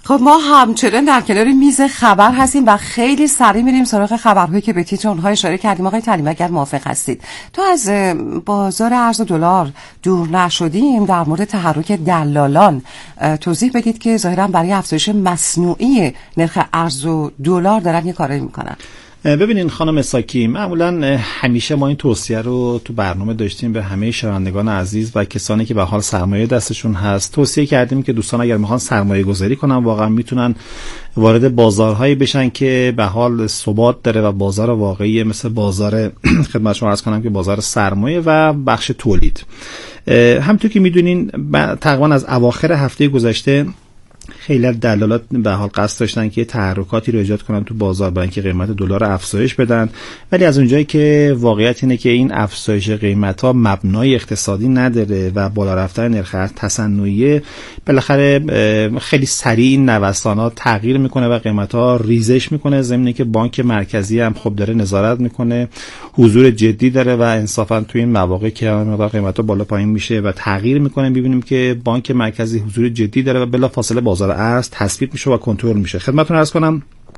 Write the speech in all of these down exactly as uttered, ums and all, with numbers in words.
خب ما همچنان در کنار میز خبر هستیم و خیلی سریع میریم سراغ خبرهایی که به تیتر اونها اشاره کردیم. آقای تعلیم اگر موافق هستید تو از بازار ارز دلار دور نشدیم، در مورد تحرک دلالان توضیح بدید که ظاهرا برای افزایش مصنوعی نرخ ارز دلار دارن یه کاری میکنن. ببینین خانم ساکی، معمولا همیشه ما این توصیه رو تو برنامه داشتیم به همه شنوندگان عزیز و کسانی که به حال سرمایه دستشون هست توصیه کردیم که دوستان اگر میخوان سرمایه گذاری کنن واقعا میتونن وارد بازارهایی بشن که به حال ثبات داره و بازار واقعی مثل بازار خدمت شما عرض کنم که بازار سرمایه و بخش تولید. همونطور که میدونین تقریبا از اواخر هفته گذشته خیلی دلالات به حال قصد داشتن که تحرکاتی رو ایجاد کنن تو بازار برای اینکه قیمت دلار افزایش بدن، ولی از اونجایی که واقعیت اینه که این افزایش قیمت‌ها مبنای اقتصادی نداره و بالا رفتن نرخ ارز تصنعیه، بالاخره خیلی سریع این نوسانات تغییر میکنه و قیمت‌ها ریزش میکنه، ضمن که بانک مرکزی هم خب داره نظارت میکنه، حضور جدی داره و انصافا تو این مواقع که مقدار قیمت‌ها بالا پایین میشه و تغییر میکنه میبینیم که بانک مرکزی حضور جدی داره و بلافاصله بازار ارز تثبیت میشه و کنترل میشه. خدمتتون عرض کنم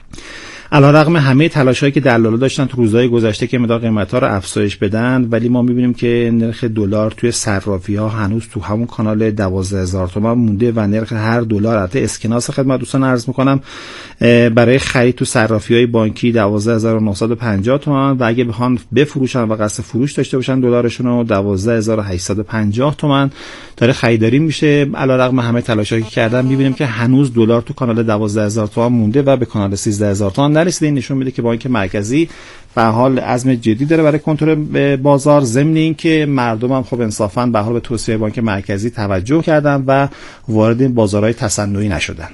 علیرغم همه تلاش‌هایی که دلالا داشتن تو روزهای گذشته که مقدار قیمت‌ها رو افزایش بدن، ولی ما می‌بینیم که نرخ دلار توی صرافی‌ها هنوز تو همون کانال دوازده هزار تومان مونده و نرخ هر دلار البته اسکناس خدمت دوستان عرض می‌کنم برای خرید تو صرافی‌های بانکی دوازده هزار و نهصد و پنجاه تومان و اگه بخوان بفروشن و قصد فروش داشته باشن دلارشون رو دوازده هزار و هشتصد و پنجاه تومان داره خریداری میشه. علیرغم همه تلاش‌هایی که کردن می‌بینیم که هنوز دلار تو کانال دوازده هزار تومان مونده و به کانال سیزده هزار تومان نرسیده. این نشون میده که بانک مرکزی به حال عزم جدی داره برای کنترل بازار، ضمن اینکه مردم هم خب انصافا به حال به توصیه بانک مرکزی توجه کردن و وارد این بازارهای تصنعی نشدن.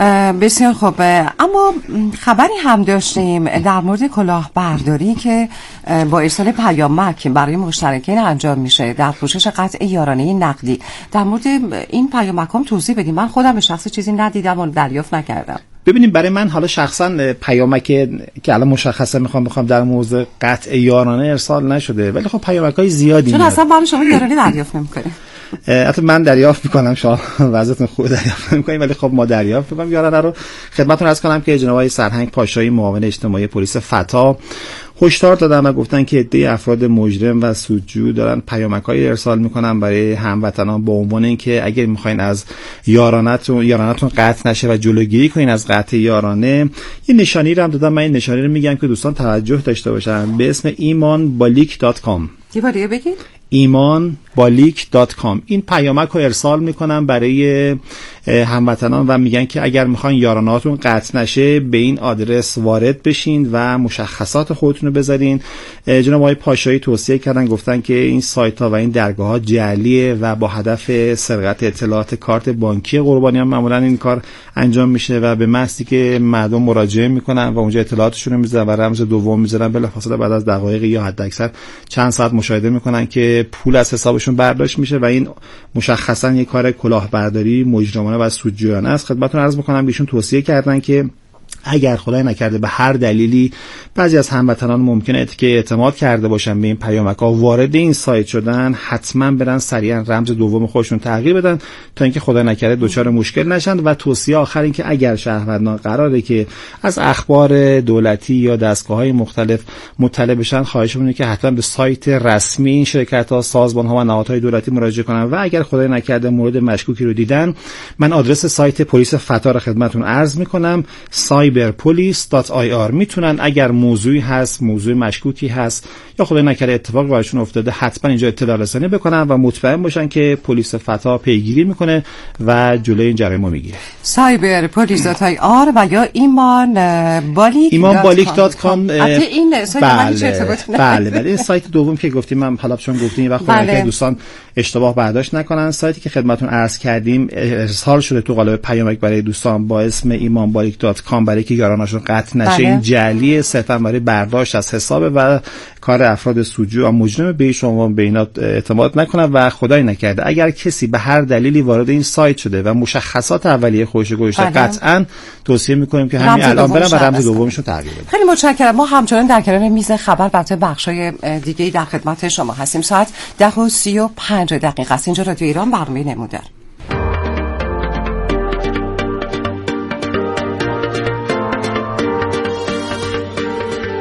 بسیار خوب. اما خبری هم داشتیم در مورد کلاهبرداری که با ارسال پیامک برای مشترکین انجام میشه در پوشش قطع یارانه نقدی. در مورد این پیامک هم توضیح بدیم. من خودم به شخص چیزی ندیدم و دریافت نکردم. ببینیم برای من حالا شخصا پیامک که الان مشخصه میخوام بخوام در موضوع قطع یارانه ارسال نشده، ولی خب پیامک‌های زیادی چون اصلا برای شما یارانه دریافت نمی‌کنیم. حتی من دریافت میکنم، شما وضعیتون خوب دریافت نمیکنیم، ولی خب ما دریافت میکنیم یارانه رو. خدمتتون عرض کنم که جناب آقای سرهنگ پاشایی معاون اجتماعی پلیس فتا هشدار دادن و گفتن که عده افراد مجرم و سودجو دارن پیامک‌های ارسال میکنن برای هموطنان با عنوان اینکه اگه میخواین از یارانتون یارانتون قطع نشه و جلوگیری کنین از قطع یارانه، یه نشانی رو هم دادم. من این نشانی رو میگم که دوستان توجه داشته باشن به اسم ایمان بالیک دات کام. یه بار دیگه بگید. ایمان بالیک دات کام. این پیامک رو ارسال میکنن برای هموطنان و میگن که اگر میخواین یارانهاتون قطع نشه به این آدرس وارد بشین و مشخصات خودتون رو بذارین. جناب آقای پاشایی توصیه کردن، گفتن که این سایت ها و این درگاه ها جعلیه و با هدف سرقت اطلاعات کارت بانکی قربانیان معمولا این کار انجام میشه و به محضی که مردم مراجعه میکنن و اونجا اطلاعاتشون رو میذارن و رمز دوم میذارن، بلافاصله بعد از دقایق یا حداکثر چند ساعت مشاهده میکنن که پول از حسابشون برداشت میشه و این مشخصا یک کار کلاهبرداری مجرمانه و سودجویانه است. خدمتتون عرض میکنم ایشون توصیه کردن که اگر خدای نکرده به هر دلیلی بعضی از هموطنان ممکنه که اعتماد کرده باشن به این پیامک‌ها وارد این سایت شدن، حتما برن سریعا رمز دوم خودشون تغییر بدن تا اینکه خدای نکرده دچار مشکل نشن. و توصیه آخر این که اگر شهروندان قراره که از اخبار دولتی یا دستگاه‌های مختلف مطلع بشن، خواهش می‌کنم که حتما به سایت رسمی این شرکت‌ها، سازمان‌ها و نهادهای دولتی مراجعه کنن و اگر خدای نکرده مورد مشکوکی رو دیدن، من آدرس سایت پلیس فتا رو خدمتتون عرض می‌کنم، سایبر پلیس دات آی آر. میتونن اگر موضوعی هست، موضوع مشکوکی هست یا خدای نکرده اتفاق براشون افتاده، حتما اینجا اطلاع رسانی بکنن و مطمئن باشن که پلیس فتا پیگیری میکنه و جلوی این جریمه میگیره. سایبر پلیس دات آی آر و یا ایمان بالیک ایمان بالیک دات کام. البته این سایت من هیچ ارتباطی نداره. بله بله این سایت دوم که گفتیم من حالا چون گفتیم وقت خودم که دوستان اشتباه برداشت نکنن، سایتی که خدمتتون عرض کردیم ارسال شده تو قالب پیامک برای دوستان با اسم ایمان بالیک دات کام برای که یارانشون قطع نشه. بله. این جعلی صرفا برای برداشت از حساب و کار افراد سودجو و مجرم. به شما به اینا اعتماد نکنن و خدای نکرده اگر کسی به هر دلیلی وارد این سایت شده و مشخصات اولیه خودش گذاشته، قطعا توصیه میکنیم که همین الان برن و رمز دومش رو تغییر بدن. خیلی متشکرم. ما همچنان در کنار میز خبر برای بخشای دیگه در خدمت شما هستیم. ساعت ده و سی و پنج دقیقه است. اینجا رادیو ایران، برنامه نمودار.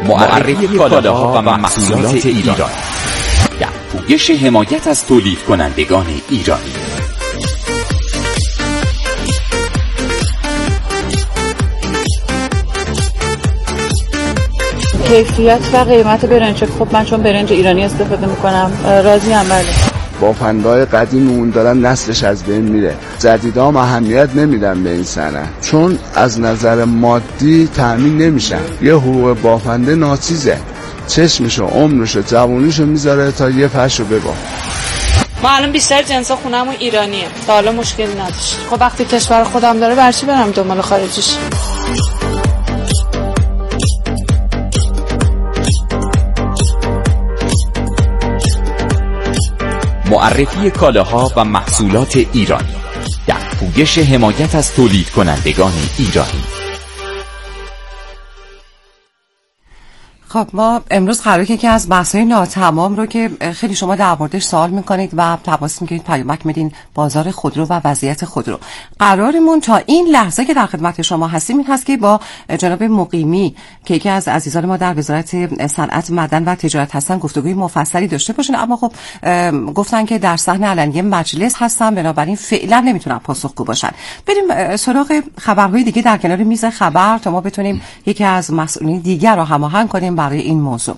معرفی کالاها و محصولات ایران در پویش حمایت از تولید کنندگان ایرانی. کیفیت و قیمت برنج، خب من چون برنج ایرانی استفاده میکنم راضی ام. بله. بافندهای قدیممون دارن نسلش از بین میره. جدیدام اهمیت نمیدن به این صنعت چون از نظر مادی تامین نمیشن. یه حقوق بافنده ناچیزه، چشمشو عمرشو جوونیشو میذاره تا یه پشو ببا. ما الان بیشتر جنسا خونمون ایرانیه، تا حالا مشکلی نداشت. خب وقتی کشور خودم داره برچی برم دنبال خارجیش. معرفی کالاها و محصولات ایرانی در پویش حمایت از تولید کنندگان ایرانی. خب ما امروز قراره که یکی از بحث‌های ناتمام رو که خیلی شما در موردش سوال میکنید و تماس میگیرید، پیامک میدین، بازار خودرو و وضعیت خودرو. قرارمون تا این لحظه که در خدمت شما هستیم این هست که با جناب مقیمی که یکی از عزیزان ما در وزارت صنعت، معدن و تجارت هستن گفتگوی مفصلی داشته باشین، اما خب گفتن که در صحن علنی مجلس هستن، بنابراین فعلا نمیتونن پاسخگو باشن. بریم سراغ خبرهای دیگه در کنار میز خبر تا ما بتونیم یکی از مسئولین دیگر رو هماهنگ کنیم برای این موضوع.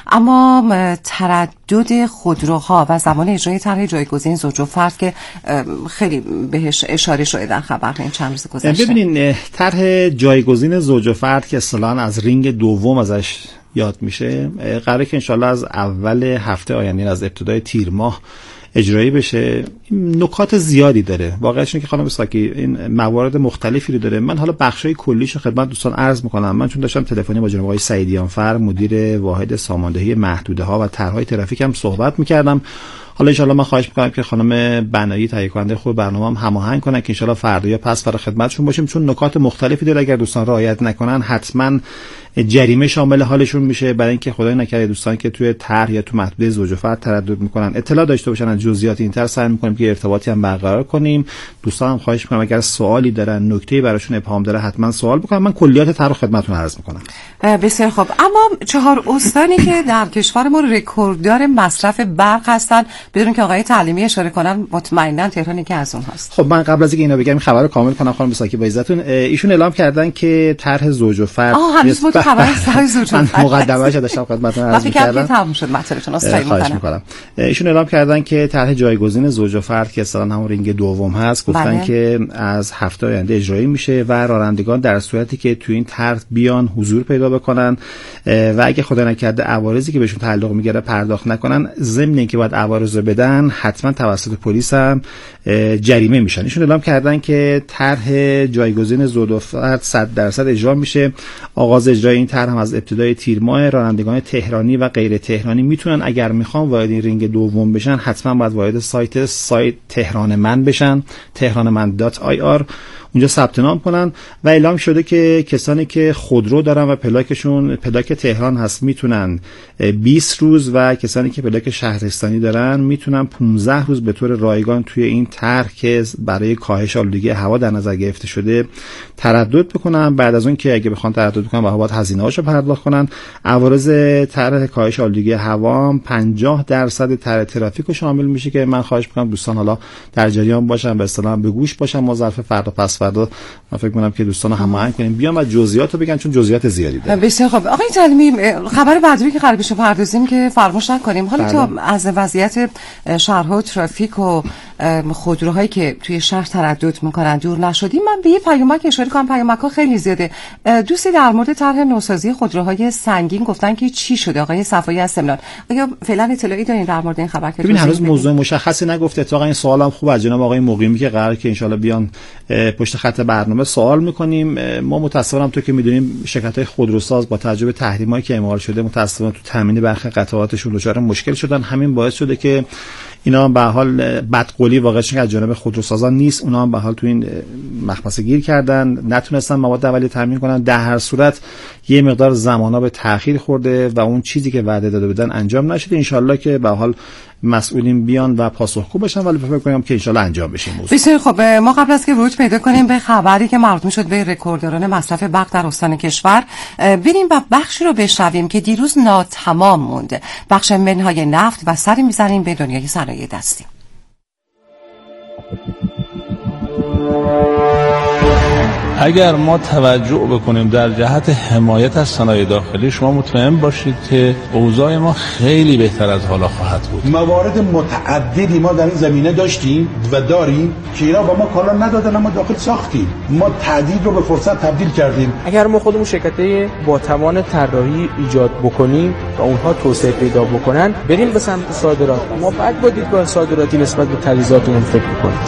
اما تردد خودروها و زمان اجرای طرح جایگزین زوج و فرد که خیلی بهش اشاره شده در خبر این چند روز گذشته. ببینین طرح جایگزین زوج و فرد که اصطلاحاً از رینگ دوم ازش یاد میشه، قراره که انشالله از اول هفته آینده، از ابتدای تیر ماه اجرایی بشه. نکات زیادی داره. واقعیتش اینه که خانم ساکی این موارد مختلفی رو داره. من حالا بخشای کلیش خدمت دوستان عرض میکنم. من چون داشتم تلفنی با جناب آقای سعیدیانفر مدیر واحد ساماندهی محدوده ها و طرحهای ترافیک هم صحبت میکردم. حالا ان شاء الله من خواهش میکنم که خانم بنایی تهیه کننده خوب برنامه هم هماهنگ کنن که ان شاء الله فردا یا پس فردا خدمتشون باشیم، چون نکات مختلفی داره. اگر دوستان رعایت نکنن حتما جریمه شامل حالشون میشه، برای اینکه خدای نکرده دوستان که توی طرح یا تو محدوده زوج و فرد تردد میکنن اطلاع داشته باشن از جزئیات این طرح. سعی میکنیم که ارتباطی هم برقرار کنیم. دوستان هم خواهش میکنم اگر سوالی دارن، نکته‌ای براشون ابهام داره، حتما سوال بکنن. من کلیات طرح خدمتتون عرض میکنم. بسیار خوب. اما چهار استانی که در کشور ما رکورددار مصرف برق هستن، بدون که آقای تعلیمی اشاره کنن، مطمئنا تهران که از اون هست. خب من قبل از اینکه اینو بگم این خبر رو کامل کنم خانم ساکی با عزتون، ایشون اعلام کردن که طرح زوج و فرد آه هنوز بود خبر سر زوج و فرد مقدمه‌اش داشتم خدمتتون عرض می‌کردم. وقتی که تموم شد مطلبتون خواهش می‌کنم. ایشون اعلام کردن که طرح جایگزین زوج و فرد که اصلا همون رینگ دوم هست، گفتن بله. که از هفته آینده اجرایی میشه و رانندگان در صورتی که تو این طرح بیان حضور پیدا بکنن و اگه خدا نکرده عوارضی که بهشون تعلق میگیره پرداخت نکنن، ضمن اینکه باید عوارض رو بدن حتما توسط پلیس هم جریمه میشن. ایشون اعلام کردن که طرح جایگزین زوج و فرد صد درصد اجرا میشه. آغاز اجرای این طرح هم از ابتدای تیر ماه. رانندگان تهرانی و غیر تهرانی میتونن اگر میخوان وارد این رینگ دوم بشن حتما باید وارد سایت سایت تهران من بشن، تهران من دات آی آر، اونجا ثبت نام کنن و اعلام شده که کسانی که خودرو دارن و پلاکشون پلاک تهران هست میتونن بیست روز و کسانی که پلاک شهرستانی دارن میتونن پانزده روز به طور رایگان توی این طرح که برای کاهش آلودگی هوا در نظر گرفته شده تردد بکنن. بعد از اون که اگه بخوان تردد کنن باید هزینه‌هاشو پرداخت کنن. عوارض طرح کاهش آلودگی هوا پنجاه درصد طرح ترافیک شامل میشه که من خواهش می‌کنم دوستان حالا در جریان باشن، به اصطلاح به گوش باشن. ما ظرف فردا پس فردا من فکر می‌کنم که دوستان هماهنگ کنیم بیان و جزئیاتو بگن چون جزئیات زیادی داره. بسیار خوب. آقای تعلیمی خبر بعدی که قرار بشه پردازیم که فراموش نکنیم. حالا تو از وضعیت شهرها و ترافیک و خودروهایی که توی شهر تردد می‌کنن دور نشدیم، من به یه پیامک اشاره کنم. پیامک‌ها خیلی زیاده. دوستی در مورد طرح نوسازی خودروهای سنگین گفتن که چی شده؟ آقای صفایی از سمنان، آیا فعلا اطلاعی دارین در مورد این خبر؟ که ببین هنوز موضوع مشخصی نگفته. اتفاقا این سوالم خوب از جناب آقای مقیمی که قراره که ان شاءالله بیان پشت خط برنامه سوال می‌کنیم. ما متأسفانه تو که می‌دونیم شرکت‌های خودروساز با توجه به تحریمایی که اعمال شده متأسفانه تو تامین برخی قطعاتشون دچار مشکل شدن. همین باعث شده که اینا به حال بدقولی گلی واقعش از جانب خودروسازان نیست، اونا هم به حال تو این مخمسه گیر کردن، نتونستن مواد اولیه تامین کنن. در هر صورت یه مقدار زمانا به تأخیر خورده و اون چیزی که وعده داده بودن انجام نشده. انشالله که به حال مسئولین بیان و پاسخگو بشن، ولی فکر کنم که انشالله انجام بشه این موضوع. بسیار خب، ما قبل از که ورود پیدا کنیم به خبری که مربوط شد به رکوردداران مصرف برق در استان کشور، بریم و بخشی رو بشنویم که دیروز ناتمام موند، بخش منهای نفت، و سری میزنیم به دنیای صنایع دستی. اگر ما توجه بکنیم در جهت حمایت از صنایع داخلی، شما مطمئن باشید که اوضاع ما خیلی بهتر از حالا خواهد بود. موارد متعددی ما در این زمینه داشتیم و داریم که اینا با ما کالا ندادن، اما داخل ساختیم. ما تعدیل رو به فرصت تبدیل کردیم. اگر ما خودمون شرکت‌های با توان طراحی ایجاد بکنیم و اونها توسعه پیدا بکنن، بریم به سمت صادرات. ما بعد با دیدگاه صادراتی نسبت به تجهیزاتمون فکر کنیم.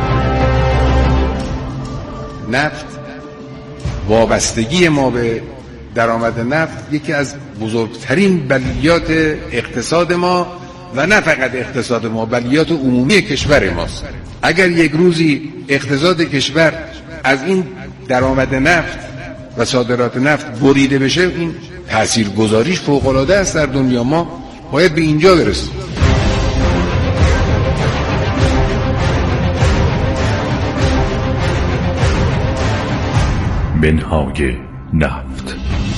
نفت، وابستگی ما به درآمد نفت یکی از بزرگترین بلیات اقتصاد ما و نه فقط اقتصاد ما، بلیات عمومی کشور ماست. اگر یک روزی اقتصاد کشور از این درآمد نفت و صادرات نفت بریده بشه، این تاثیرگذاریش فوق‌العاده است در دنیا. ما باید به اینجا برسیم. منهای نفت.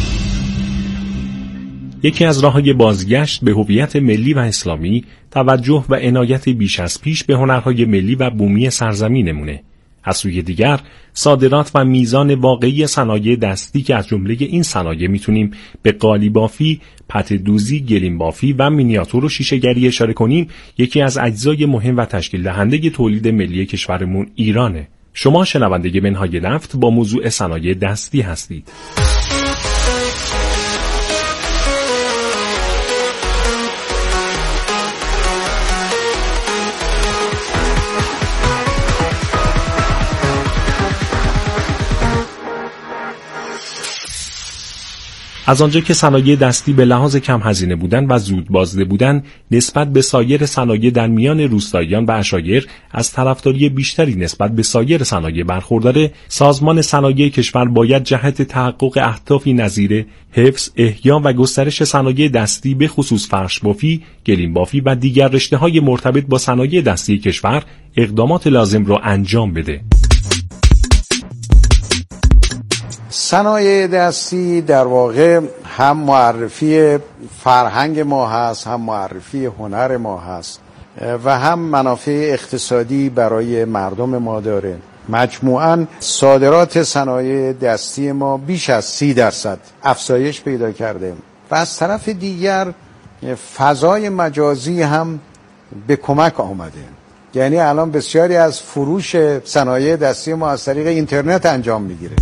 یکی از راه‌های بازگشت به هویت ملی و اسلامی توجه و عنایت بیش از پیش به هنرهای ملی و بومی سرزمینمونه. از سوی دیگر صادرات و میزان واقعی صنایع دستی که از جمله این صنایع میتونیم به قالیبافی، پته دوزی، گلیم بافی و مینیاتور و شیشه‌گری اشاره کنیم، یکی از اجزای مهم و تشکیل دهنده تولید ملی کشورمون ایرانه. شما شنونده منهای نفت با موضوع صنایع دستی هستید. از آنجا که صنایع دستی به لحاظ کم هزینه بودن و زود بازده بودن، نسبت به سایر صنایع در میان روستاییان و عشایر از طرفداری بیشتری نسبت به سایر صنایع برخورداره، سازمان صنایع کشور باید جهت تحقق اهدافی نظیر حفظ، احیا و گسترش صنایع دستی به خصوص فرش بافی، گلیم بافی و دیگر رشته‌های مرتبط با صنایع دستی کشور اقدامات لازم را انجام بده. صنایع دستی در واقع هم معرفی فرهنگ ما هست، هم معرفی هنر ما هست و هم منافع اقتصادی برای مردم ما داره. مجموعاً صادرات صنایع دستی ما بیش از سی درصد افزایش پیدا کرده و از طرف دیگر فضای مجازی هم به کمک آمده. یعنی الان بسیاری از فروش صنایع دستی ما از طریق اینترنت انجام میگیره.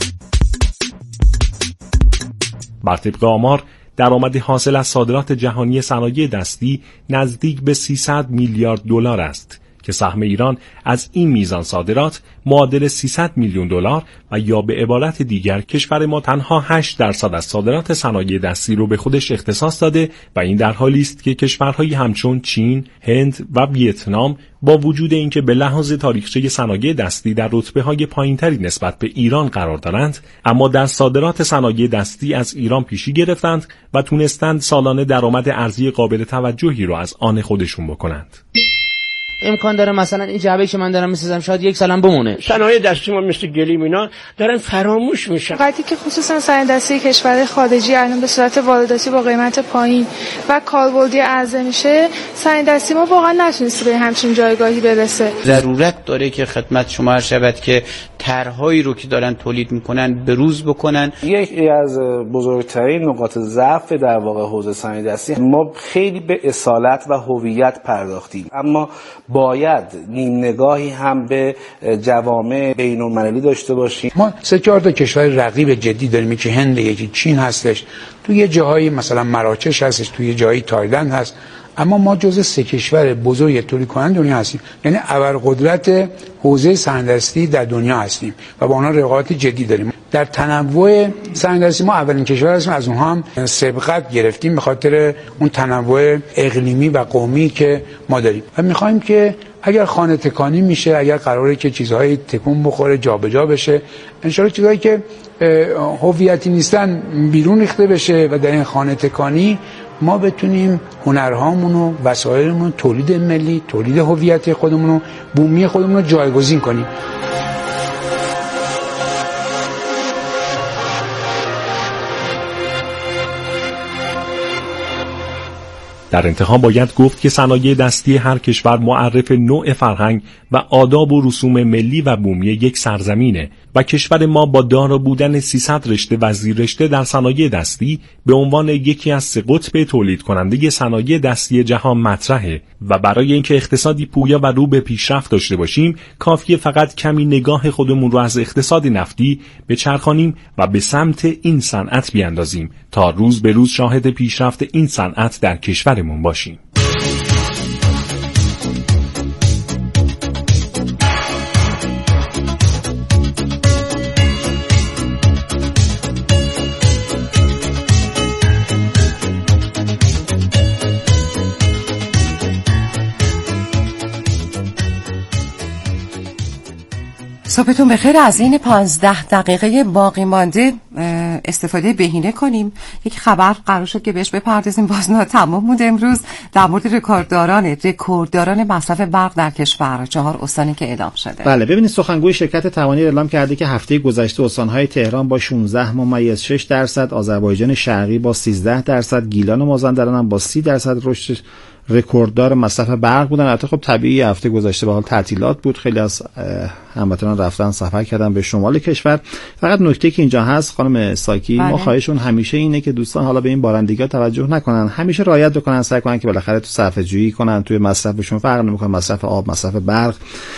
بر طبق آمار، درآمد حاصل از صادرات جهانی صنایع دستی نزدیک به سیصد میلیارد دلار است که سهم ایران از این میزان صادرات معادل سیصد میلیون دلار و یا به عبارت دیگر کشور ما تنها هشت درصد از صادرات صنایع دستی رو به خودش اختصاص داده و این در حالی است که کشورهایی همچون چین، هند و ویتنام با وجود اینکه به لحاظ تاریخچه صنایع دستی در رتبه‌های پایین‌تری نسبت به ایران قرار دارند، اما در صادرات صنایع دستی از ایران پیشی گرفتند و تونستند سالانه درآمد ارزی قابل توجهی رو از آن خودشون بکنند. امکان داره مثلا این جعبه‌ای که من دارم می‌سازم شاید یک سالم بمونه. صنایع دستی ما مثل گلیم اینا دارن فراموش میشن. وقتی که خصوصا صنایع دستی کشور خارجی الان به صورت وارداتی با قیمت پایین و کاربردی عرضه میشه، صنایع دستی ما واقعا نتونسته به همچین جایگاهی برسه. ضرورت داره که خدمت شما عرض شود که طرح‌هایی رو که دارن تولید میکنن بروز بکنن. یکی از بزرگترین نقاط ضعف در واقع حوزه صنایع دستی، ما خیلی به اصالت و هویت پرداختیم، اما باید نیم نگاهی هم به جوامع بین‌المللی داشته باشیم. ما سه چهار تا کشور رقیب جدی داریم، یکی هند، یکی چین هستش، توی یه جاهایی مثلا مراکش هستش، توی جایی تایلند هست، اما ما جزو سه کشور بزرگ تولید کننده دنیا هستیم، یعنی ابرقدرت حوزه صنایع دستی در دنیا هستیم و با آنها رقابت جدی داریم. در تنوع صنایع دستی ما اولین کشور هستیم، از اونها هم سبقت گرفتیم به خاطر اون تنوع اقلیمی و قومی که ما داریم و می‌خوایم که اگر خانه تکانی میشه، اگر قراره که چیزهای تکون بخوره، جابجا بشه، انشالله چیزهایی که هویتی نیستن بیرون ریخته بشه و در این خانه تکانی ما بتونیم هنرهامون و وسایلمون، تولید ملی، تولید هویتی خودمون و بومی خودمون رو جایگزین کنیم. در انتها باید گفت که صنایع دستی هر کشور معرف نوع فرهنگ و آداب و رسوم ملی و بومی یک سرزمینه و کشور ما با دارا بودن سیصد رشته و زیررشته در صنایع دستی به عنوان یکی از سه قطب تولید کننده صنایع دستی جهان مطرحه و برای اینکه اقتصادی پویا و رو به پیشرفت داشته باشیم کافیه فقط کمی نگاه خودمون رو از اقتصاد نفتی بچرخانیم و به سمت این صنعت بیاندازیم تا روز به روز شاهد پیشرفت این صنعت در کشورمون باشیم. صبحتون بخیر. از این پانزده دقیقه باقی مانده استفاده بهینه کنیم. یک خبر قرار شد که بهش بپردازیم، باز نه تمام مونده امروز، در مورد رکوردداران رکوردداران مصرف برق در کشور، چهار استانی که اعلام شده. بله ببینید، سخنگوی شرکت توانایی اعلام کرده که هفته گذشته استان‌های تهران با شانزده ممیز شش درصد، آذربایجان شرقی با سیزده درصد، گیلان و مازندران هم با سی درصد رشد رکورددار مصرف برق بودن. البته خب طبیعی هفته گذشته به حال تعطیلات بود، خیلی از هموطنان رفتن سفر کردن به شمال کشور. فقط نکته که اینجا هست خانم ساکی، بله. ما خواهشون همیشه اینه که دوستان حالا به این بارندگی‌ها توجه نکنن، همیشه رعایت بکنن، سعی کنن که بالاخره تو صرفه‌جویی کنن، توی مصرفشون فرق نمی‌کنه، مصرف آب، مصرف برق.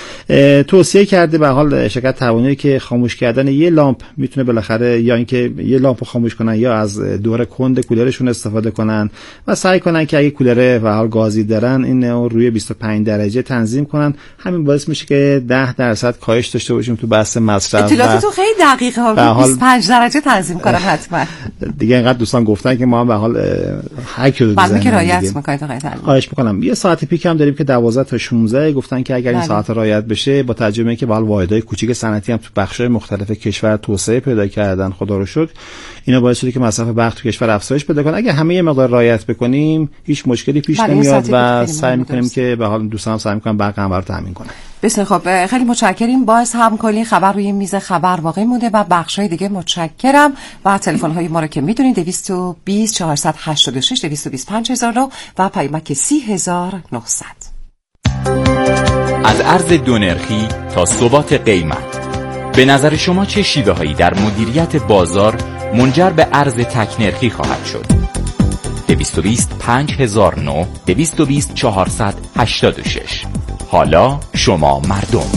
توصیه کرده به حال شرکت توانایی که خاموش کردن یه لامپ میتونه بالاخره یا اینکه یه لامپ خاموش کنن یا از دور کند کولرشون استفاده کنن و سعی کنن که اگه کولر و حال گازی دارن این روی بیست و پنج درجه تنظیم کنن. همین باعث میشه که ده درصد کاهش داشته باشیم تو بحث مصرف. اطلاعاتتون خیلی دقیقه ها، بیست و پنج درجه تنظیم کنم حتما. دیگه اینقدر دوستان گفتن که ما هم به حال هک شده بعد که رعایت میکنید آقای تعلیم. خواهش میکنم. یه ساعت پیک هم داریم که دوازده تا شانزده گفتن که اگر این ساعت رعایت بشه، با توجه به اینکه به حال واحدهای کوچیک صنعتی هم تو بخش‌های مختلف کشور توسعه پیدا کردن، خدا رو شکر، اینا باعث شده که مصرف برق تو کشور افزایش پیدا کنه. اگه همه یه مقدار رعایت بکنیم هیچ مشکلی پیش نمیاد و سعی میکنیم که به حال دوستان هم سعی میکنن برق هم رو تامین کنن. بسیار خب، خیلی متشکریم. باز هم کلی خبر روی میز خبر واقع مونده و بخشای دیگه متشکرم. و تلفن های ما رو که میدونید دویست و بیست چهارصد و هشتاد و شش دویست و بیست پنج هزار و نه و پیامک سی هزار و نهصد. از ارز دو نرخی تا ثبات قیمت، به نظر شما چه شیوه هایی در مدیریت بازار منجر به ارز تک نرخی خواهد شد؟ دویست و بیست پنج هزار و نه، دویست و بیست چهارصد و هشتاد و شش. حالا شما مردم.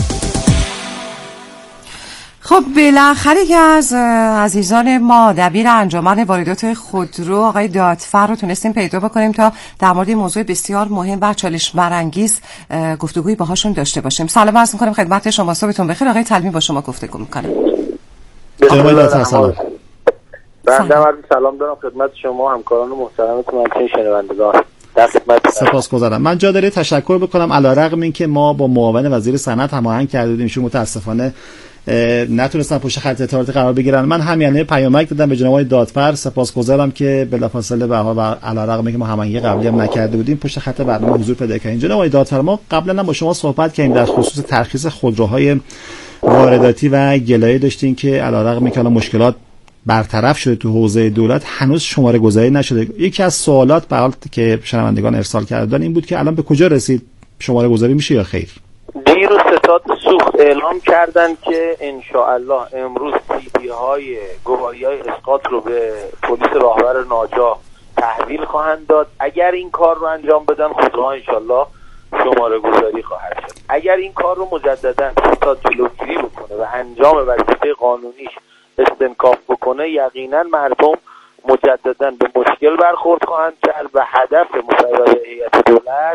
خب بالاخره که از عزیزان ما دبیر انجمن واردات خودرو آقای دادفر رو تونستیم پیدا بکنیم تا در مورد موضوع بسیار مهم و چالش برانگیز گفتگویی باهاشون داشته باشیم. سلام عرض می‌کنم خدمت شما، صبحتون بخیر. آقای تلمی با شما گفتگو می‌کنم. جناب دادفر سلام. بنده عرض سلام دارم خدمت شما همکاران محترمتون و همچنین شنوندگان. سپاسگزارم. من جا داره تشکر بکنم علیرغم اینکه ما با معاون وزیر صنعت هماهنگ کرده بودیم، ایشون متاسفانه نتونستن پشت خط ارتباطی قرار بگیرن. من همیانه پیامک دادم به جناب دادفر، سپاسگزارم که بلافاصله به حال علیرغم اینکه ما هماهنگی قبلی هم نکرده بودیم پشت خط برنامه حضور پیدا کردین. جناب دادفر، ما قبلا هم با شما صحبت کردیم در خصوص ترخیص خودروهای وارداتی و گلایه داشتین که علیرغم اینکه الان مشکلات برطرف شده تو حوزه دولت هنوز شماره گذاری نشده. یکی از سوالات به حال که شنوندگان ارسال کردن این بود که الان به کجا رسید؟ شماره گذاری میشه یا خیر؟ دیروز ستاد سوخت اعلام کردن که انشاءالله امروز سی پی های گواهی های اسقاط رو به پلیس راهبر ناجا تحویل خواهند داد. اگر این کار رو انجام بدن خودروها انشاءالله شماره گذاری خواهد شد. اگر این کار رو مجددا ستاد جلوگیری بکنه و انجام وظیفه قانونیش استنکاف بکنه، یقینا مردم مجددا به مشکل برخورد خواهند کرد و هدف مصوبه هیئت دولت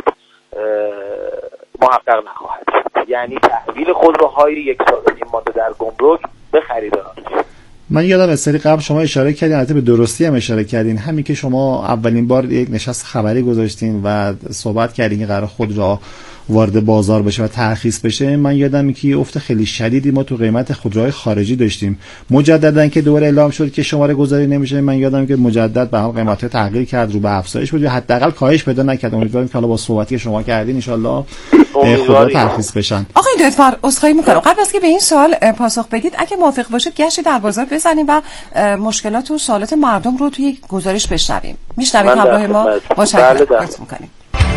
محقق نخواهد شد، یعنی تحویل خودروهای یک سال و نیم مانده در گمرک به خریداران. من یادم از سری قبل شما اشاره کردین، البته به درستی هم اشاره کردین، همین که شما اولین بار یک نشست خبری گذاشتین و صحبت کردین که قرار خودرو وارد بازار بشه و ترخیص بشه، من یادم که یه افت خیلی شدیدی ما تو قیمت خودروهای خارجی داشتیم. مجددا که دوباره اعلام شد که شماره گذاری نمیشه، من یادم که مجدد به حال قیمت‌ها تغییر کرد، رو به افزایش بود یا حداقل کاهش پیدا نکرد. امیدواریم که حالا با صحبتی که شما کردین ان شاءالله خودرو ترخیص بشن. آقای دادفر عذرخواهی می‌کنم قبل از که به این سوال پاسخ بدید اگه موافق باشید گشتی در بازار بزنیم و مشکلات و سوالات مردم رو توی گزارش بشنویم. میشنوید همراه ما باشید. لطف می‌کنیم.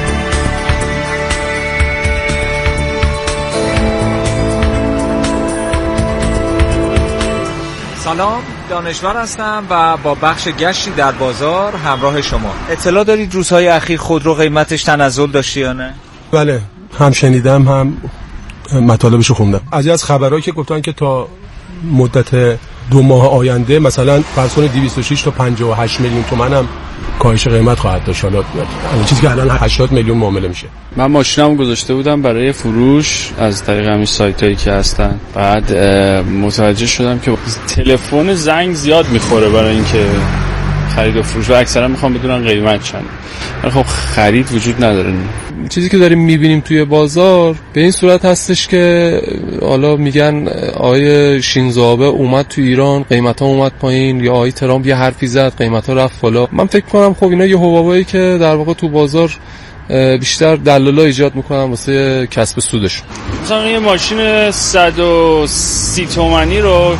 سلام، دانشور هستم و با بخش گشتی در بازار همراه شما. اطلاع دارید روزهای اخیر خودرو قیمتش تنزل داشته یا نه؟ بله، هم شنیدم هم مطالبشو خوندم. از از خبرایی که گفتن که تا مدت دو ماه آینده مثلا فرض کنید دویست و شش تا پنجاه و هشت میلیون تومان هم کاهش قیمت خواهد داشت. حالا این چیزی که الان هشتاد میلیون معامله میشه. من ماشینمو گذاشته بودم برای فروش از طریق همین سایتایی که هستن، بعد متوجه شدم که تلفن زنگ زیاد میخوره برای اینکه خرید و فروش و اکثرا میخوام بدونن قیمت چنده. خب خرید وجود نداره. چیزی که داریم میبینیم توی بازار به این صورت هستش که حالا میگن آقای شینزو آبه اومد تو ایران قیمتا اومد پایین، یا آقای ترامپ یه حرفی زد قیمتا رفت بالا. من فکر کنم خب اینا یه حبابایی که در واقع تو بازار بیشتر دلالا ایجاد میکنن واسه کسب سودشون. مثلا یه ماشین صد و سی تومانی رو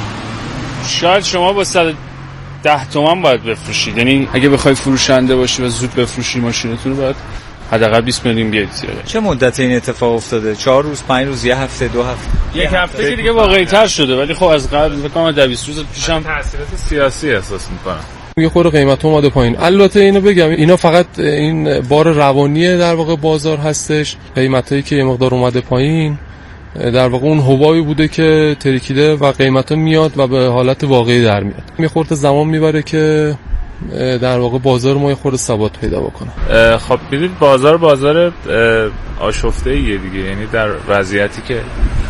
شاید شما با صد و ده تومن باید بفروشید. یعنی اگه بخواید فروشنده باشی و زود بفروشی ماشینتون رو باید حداقل بیست میلیون بیاید. چه مدت این اتفاق افتاده؟ چهار روز، پنج روز، یه هفته، دو هفته؟ یک هفته که دیگه واقعی تر شده، ولی خب از قبل فکر کنم ده بیست روز پیشم تاثیرات سیاسی احساس میکنم. یه خورده قیمت اومده پایین. البته اینو بگم اینا فقط این بار روانی در واقع بازار هستش. قیمتایی که یه مقدار اومده پایین در واقع اون حبابی بوده که ترکیده و قیمتا میاد و به حالت واقعی در میاد. یه خورده زمان میبره که در واقع بازار ما یه خورده ثبات پیدا بکنه. خب ببینید بازار بازار آشفته‌ایه دیگه، یعنی در وضعیتی که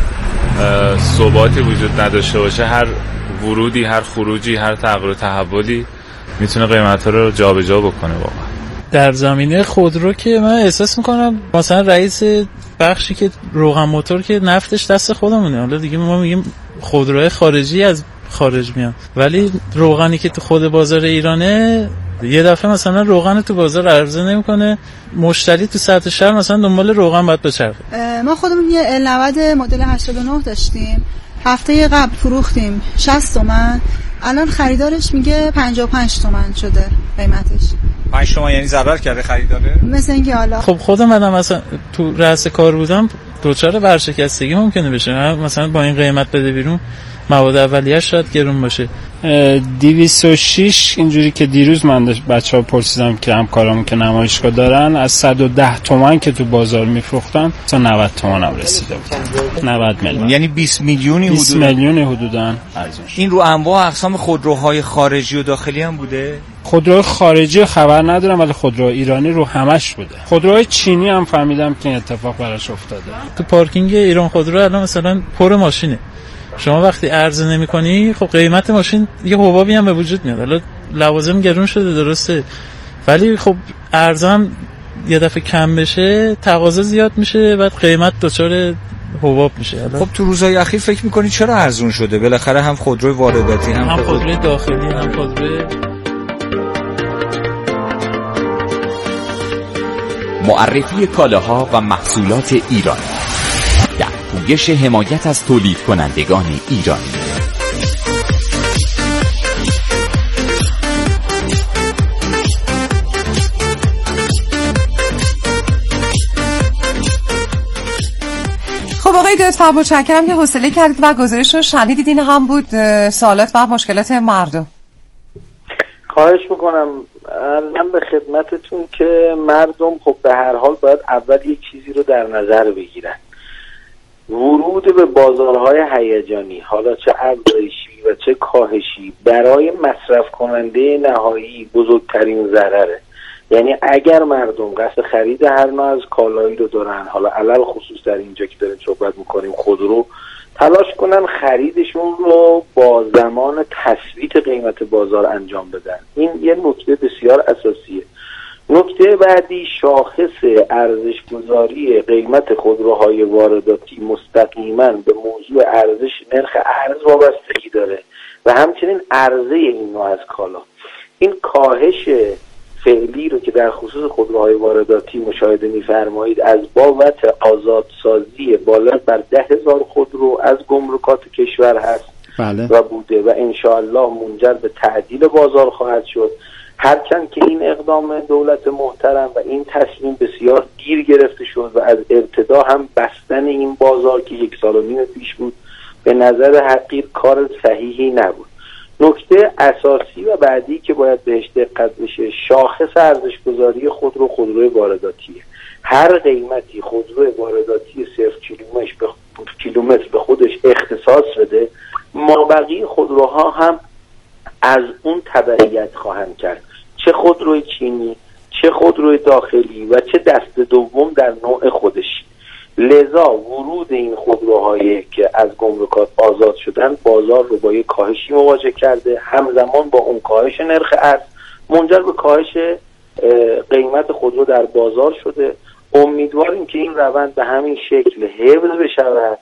ثباتی وجود نداشته باشه هر ورودی، هر خروجی، هر تغییر و تحولی میتونه قیمت‌ها رو جابجا بکنه. واقعا در زمینه خودرو که من احساس میکنم مثلا رئیس بخشی که روغن موتور که نفتش دست خودمونه، حالا دیگه ما میگیم خودروهای خارجی از خارج میان، ولی روغنی که تو خود بازار ایرانه یه دفعه مثلا روغن تو بازار عرضه نمیکنه، مشتری تو سطح شهر مثلا دنبال روغن باید بچرخه. ما خودمون یه ال نود مدل هشتاد و نه داشتیم، هفته قبل فروختیم شصت تومن، الان خریدارش میگه پنجاه و پنج تومن شده قیمتش. پنج تومن یعنی ضرر کرده خریداره؟ مثل اینکه حالا خب خودم منم مثلا تو رأس کار بودم دوچار ورشکستگی ممکنه بشه، مثلا با این قیمت بده بیرون مواد اولیه شاید گرون باشه. دویست و شش اینجوری که دیروز من داشت بچه‌ها پرسیدم که همکارامون که نمایشگاه دارن از صد و ده تومن که تو بازار میفروختن تا نود تومن هم رسیده بود. نود میلیون یعنی بیست میلیونی حدود بیست میلیون حدوداً. این رو انواع اقسام خودروهای خارجی و داخلی هم بوده؟ خودروهای خارجی خبر ندارم ولی خودروهای ایرانی رو همش بوده. خودروهای چینی هم فهمیدم که این اتفاق براش افتاده. تو پارکینگ ایران خودرو الان مثلا پر ماشینه، شما وقتی عرضه نمی‌کنی خب قیمت ماشین یه حبابی هم به وجود میاد. حالا لوازم گرون شده درسته، ولی خب عرضه هم یه دفعه کم بشه تقاضا زیاد میشه، بعد قیمت دچار حباب میشه. خب تو روزهای اخیر فکر می‌کنی چرا ارزون شده؟ بالاخره هم خودروی وارداتی هم, هم خودروی داخلی هم خودروی معرفی کالاها و محصولات ایرانی در پویش حمایت از تولید کنندگان ایرانی. خب آقای دادفر متشکرم که حوصله کردید و گزارش رو شنیدید. این هم بود سوالات و مشکلات مردم. خواهش میکنم من به خدمتتون که مردم خب به هر حال باید اول یک چیزی رو در نظر بگیرن. ورود به بازارهای هیجانی، حالا چه افزایشی و چه کاهشی، برای مصرف کننده نهایی بزرگترین ضرره. یعنی اگر مردم قصد خرید هر نوع از کالایی رو دارن، حالا علل خصوص در اینجا که داریم صحبت میکنیم خودرو، تلاش کنن خریدشون رو با زمان تثبیت قیمت بازار انجام بدن. این یه نکته بسیار اساسیه، نکته بعدی شاخص ارزش گذاری قیمت خودروهای وارداتی مستقیما به موضوع ارزش نرخ ارز وابستگی داره و همچنین عرضه این نوع از کالا. این کاهش فعلی رو که در خصوص خودروهای وارداتی مشاهده می‌فرمایید از بابت آزادسازی بالا بر ده هزار خودرو از گمرکات کشور هست بله. و بوده و انشاءالله منجر به تعدیل بازار خواهد شد، هرچند که این اقدام دولت محترم و این تصمیم بسیار دیر گرفته شد و از ابتدا هم بستن این بازار که یک سال و نیم پیش بود به نظر حقیر کار صحیحی نبود. نکته اساسی و بعدی که باید بهش دقت بشه شاخص ارزش گذاری خودرو خودروی وارداتیه. هر قیمتی خودروی وارداتی صفر کیلومتر به کیلومتر به خودش اختصاص بده، مابقی خودروها هم از اون تبعیت خواهند کرد، چه خودروی چینی، چه خودروی داخلی و چه دست دوم در نوع خودش. لذا ورود این خودروهایی که از گمرکات آزاد شدن بازار رو با یک کاهشی مواجه کرده، همزمان با اون کاهش نرخ ارز منجر به کاهش قیمت خودرو در بازار شده. امیدواریم که این روند به همین شکل حفظ بشود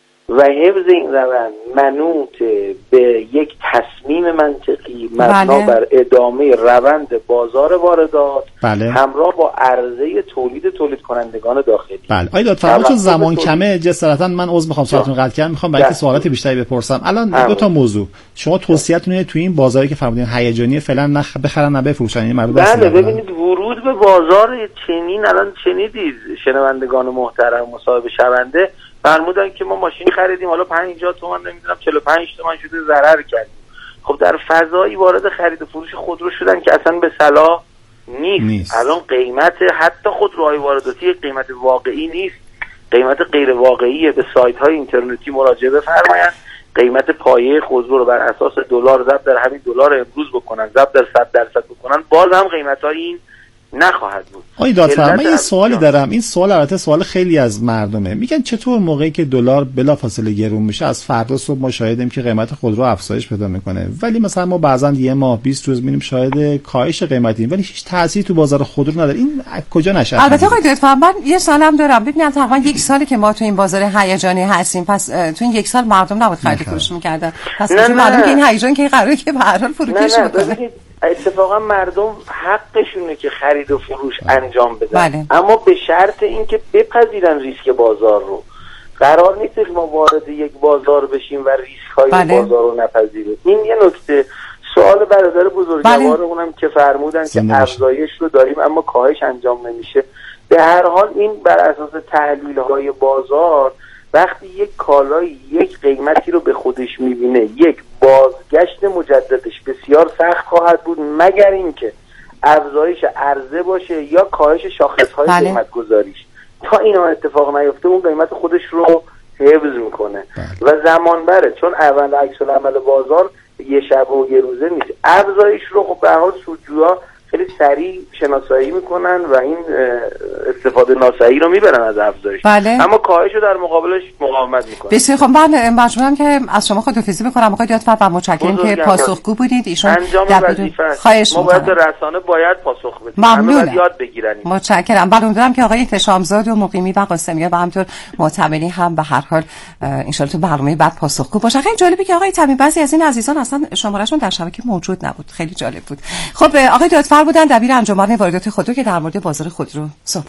و حفظ این روند منوط به یک تصمیم منطقی مبنا بله. بر ادامه روند بازار واردات بله. همراه با عرضه تولید تولید کنندگان داخلی. بله. آید دادفرما چون زمان کمه جسارتا من عذر میخوام ساعتتون قطع کردم، میخوام برای سوالات بیشتری بپرسم. الان هم. دو تا موضوع شما توصیه‌تون اینه تو این بازاری که فرمودین هیجانی فعلا نه بخرن نه بفروشن، این مربوط است. بله ببینید ورود به بازار چنین الان شنیدید شنوندگان محترم مصاحبه شونده فرمودن که ما ماشین خریدیم حالا پنجاه تومن نمیدونم چهل و پنج تومن شده ضرر کردیم. خب در فضایی وارد خرید و فروش خودرو شدن که اصلا به صلاح نیست. نیست. الان قیمت حتی خودروهای وارداتی قیمت واقعی نیست، قیمت غیر واقعیه. به سایت های اینترنتی مراجعه بفرمایید، قیمت پایه خودرو رو بر اساس دلار ضرب در همین دلار امروز بکنن، ضرب در صد درصد بکنن، باز هم قیمت های این نخواهد بود. آقای دادفرما من یه سوالی دارم، این سوال البته سوال خیلی از مردمه، میگن چطور موقعی که دلار بلافاصله گرون میشه از فردا صبح ما شاهدیم که قیمت خودرو افزایش پیدا میکنه، ولی مثلا ما بعضا یه ماه بیست روز میبینیم شاهد کاهش قیمتی ولی هیچ تأثیری تو بازار خودرو نداره. این کجا نشه؟ البته آقای دادفرما من یه سالم دارم، ببینید تقریبا یک سالی که ما تو این بازار هیجانی هستیم، پس تو این یک سال مردم نبود خرید فروش میکردن، پس معلومه که این هیجان که قراره که به هر حال فروکش بکنه. اتفاقا مردم حقشونه که خرید و فروش انجام بدن بله. اما به شرط اینکه بپذیرن ریسک بازار رو. قرار نیست که ما وارد یک بازار بشیم و ریسک های بله. بازار رو نپذیریم. این یه نکته. سوال برادر بزرگوارمونم بله. که فرمودن که افزایش رو داریم اما کاهش انجام نمیشه. به هر حال این بر اساس تحلیل های بازار وقتی یک کالای یک قیمتی رو به خودش میبینه یک بازگشت مجددش بسیار سخت خواهد بود مگر اینکه افزایش عرضه باشه یا کاهش شاخص‌های بله. قیمت گذاریش. تا اینا اتفاق نیفته اون قیمت خودش رو حفظ میکنه بله. و زمان بره، چون اول عکس العمل بازار یه شب و یه روزه نیست. افزایش رو خب به هر حال سودجوها خیلی سریع شناسایی میکنن و این استفاده ناصحیح رو میبرن از افزایش بله. اما کاهش رو در مقابلش مقاومت میکنن. بسیار خب من مجبورم که از شما خداحافظی بکنم آقای دادفرما، متشکرم که پاسخگو بودید. ایشون انجام وظیفه است. ما باید رسانه باید پاسخ بدیم. ممنونم. باید یاد بگیرن. متشکرم. بعد امیدوارم که آقای احتشامزاد و مقیمی و قاسمیه و همینطور معتمدی هم به هر حال ان شاء الله تو برنامه بعد پاسخگو باشن. خیلی جالبه که آقای تمیم بعضی از این عزیزان اصلا شمارهشون در شبکه موجود نبود. خیلی جالب بود. خب آقای دادفرما بودن دبیر انجمن واردات خودرو که در مورد بازار خودرو صحبت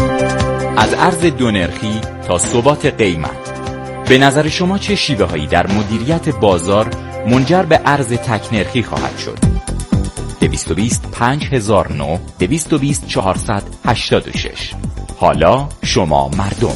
کرد. از ارز دو نرخی تا ثبات قیمت، به نظر شما چه شیوه‌هایی در مدیریت بازار منجر به ارز تک نرخی خواهد شد؟ دویست و بیست پنج هزار و نه دویست و بیست چهارصد و هشتاد و شش. حالا شما مردم.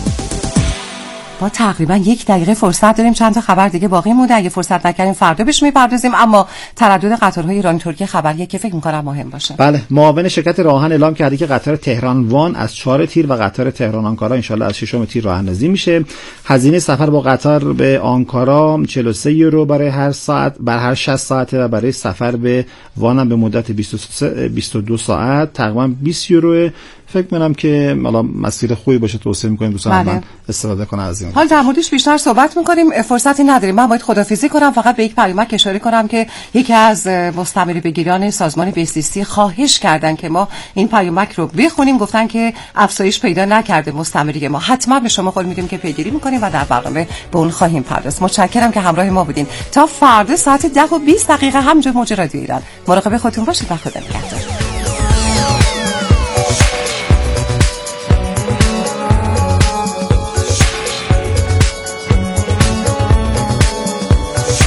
ما تقریبا یک دقیقه فرصت داریم، چند تا خبر دیگه باقی مونده، اگه فرصت نکردیم فردا بهش میپردازیم. اما تردد قطارهای ایران ترکیه خبریه که فکر می‌کنم مهم باشه. بله، معاون شرکت راهن اعلام کرده که قطار تهران وان از چهار تیر و قطار تهران آنکارا ان شاءالله از ششم تیر راه اندازی میشه. هزینه سفر با قطار به آنکارا چهل و سه یورو برای هر ساعت بر هر شصت ساعته و برای سفر به وان هم به مدت بیست و دو ساعت تقریبا بیست یورو. فکر می‌کنم که حالا مسیر خوبی باشه، توصیه می‌کنیم دوستان من استفاده کنن از این. حالا در موردش بیشتر صحبت می‌کنیم، فرصتی نداریم. من باید خداحافظی کنم، فقط به یک پیامک اشاره کنم که یکی از مستمر بگیران سازمان بی‌سی‌سی خواهش کردن که ما این پیامک رو بخونیم، گفتن که افزایش پیدا نکرده مستمری ما. حتما به شما قول میدیم که پیگیری می‌کنیم و در برنامه به اون خواهیم پرداخت. متشکرم که همراه ما بودین. تا فردا ساعت ده و بیست دقیقه همینجا موج رادیو ایران. مراقب خودتون باشید و خدا نگهدار.